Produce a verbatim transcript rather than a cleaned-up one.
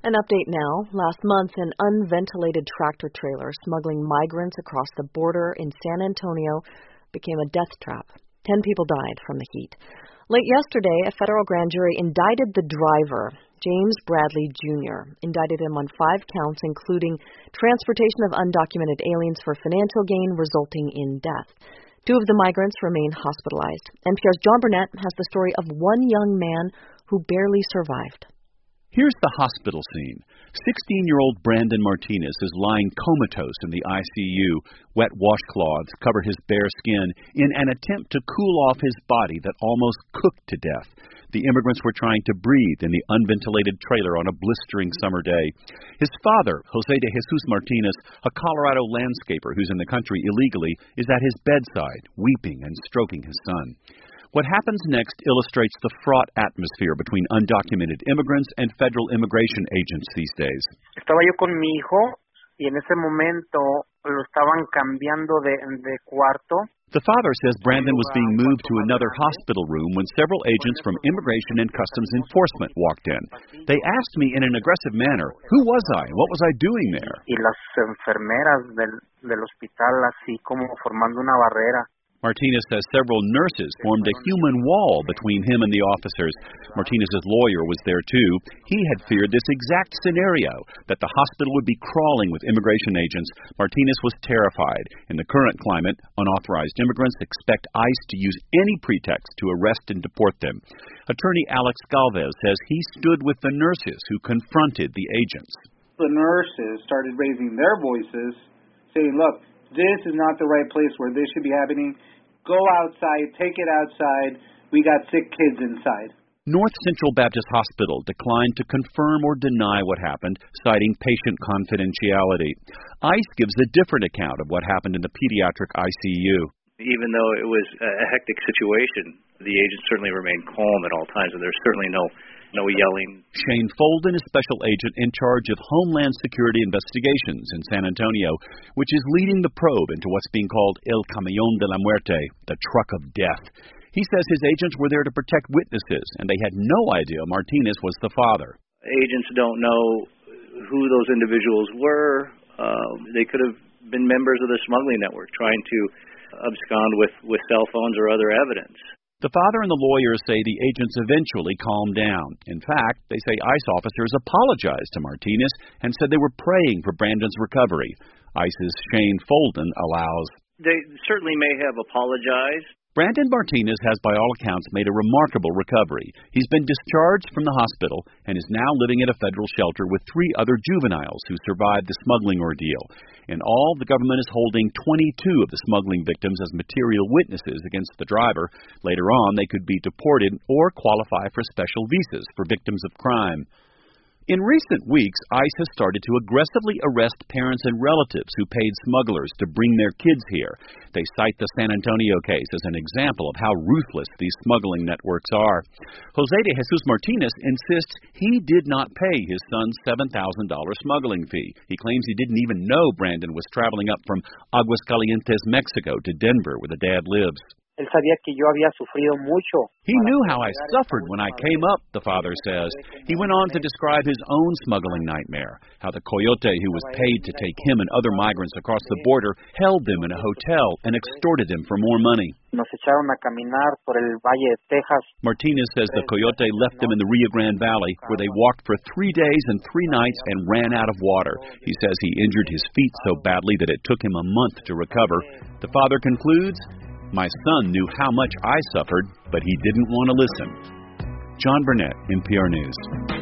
An update now. Last month, an unventilated tractor trailer smuggling migrants across the border in San Antonio became a death trap. Ten people died from the heat. Late yesterday, a federal grand jury indicted the driver, James Bradley Junior Indicted him on five counts, including transportation of undocumented aliens for financial gain resulting in death. Two of the migrants remain hospitalized. N P R's John Burnett has the story of one young man who barely survived. Here's the hospital scene. sixteen-year-old Brandon Martinez is lying comatose in the I C U. Wet washcloths cover his bare skin in an attempt to cool off his body that almost cooked to death. The immigrants were trying to breathe in the unventilated trailer on a blistering summer day. His father, Jose de Jesus Martinez, a Colorado landscaper who's in the country illegally, is at his bedside, weeping and stroking his son. What happens next illustrates the fraught atmosphere between undocumented immigrants and federal immigration agents these days. Estaba yo con mi hijo y en ese momento lo estaban cambiando de, de cuarto. The father says Brandon was being moved to another hospital room when several agents from Immigration and Customs Enforcement walked in. They asked me in an aggressive manner, who was I? What was I doing there? Y las enfermeras del, del hospital así como formando una barrera. Martinez says several nurses formed a human wall between him and the officers. Martinez's lawyer was there too. He had feared this exact scenario, that the hospital would be crawling with immigration agents. Martinez was terrified. In the current climate, unauthorized immigrants expect ICE to use any pretext to arrest and deport them. Attorney Alex Galvez says he stood with the nurses who confronted the agents. The nurses started raising their voices, saying, look, this is not the right place where this should be happening. Go outside, take it outside. We got sick kids inside. North Central Baptist Hospital declined to confirm or deny what happened, citing patient confidentiality. ICE gives a different account of what happened in the pediatric I C U. Even though it was a hectic situation, the agents certainly remained calm at all times, and there's certainly no no yelling. Shane Folden is special agent in charge of Homeland Security Investigations in San Antonio, which is leading the probe into what's being called El Camión de la Muerte, the truck of death. He says his agents were there to protect witnesses, and they had no idea Martinez was the father. Agents don't know who those individuals were. Uh, they could have been members of the smuggling network trying to abscond with, with cell phones or other evidence. The father and the lawyers say the agents eventually calmed down. In fact, they say ICE officers apologized to Martinez and said they were praying for Brandon's recovery. ICE's Shane Folden allows. They certainly may have apologized. Brandon Martinez has, by all accounts, made a remarkable recovery. He's been discharged from the hospital and is now living at a federal shelter with three other juveniles who survived the smuggling ordeal. In all, the government is holding twenty-two of the smuggling victims as material witnesses against the driver. Later on, they could be deported or qualify for special visas for victims of crime. In recent weeks, ICE has started to aggressively arrest parents and relatives who paid smugglers to bring their kids here. They cite the San Antonio case as an example of how ruthless these smuggling networks are. Jose de Jesus Martinez insists he did not pay his son's seven thousand dollars smuggling fee. He claims he didn't even know Brandon was traveling up from Aguascalientes, Mexico to Denver, where the dad lives. Él sabía que yo había sufrido mucho. He knew how I suffered when I came up, the father says. He went on to describe his own smuggling nightmare, how the coyote who was paid to take him and other migrants across the border held them in a hotel and extorted them for more money. Nos echaron a caminar por el Valle de Texas. Martinez says the coyote left them in the Rio Grande Valley, where they walked for three days and three nights and ran out of water. He says he injured his feet so badly that it took him a month to recover. The father concludes, my son knew how much I suffered, but he didn't want to listen. John Burnett, N P R News.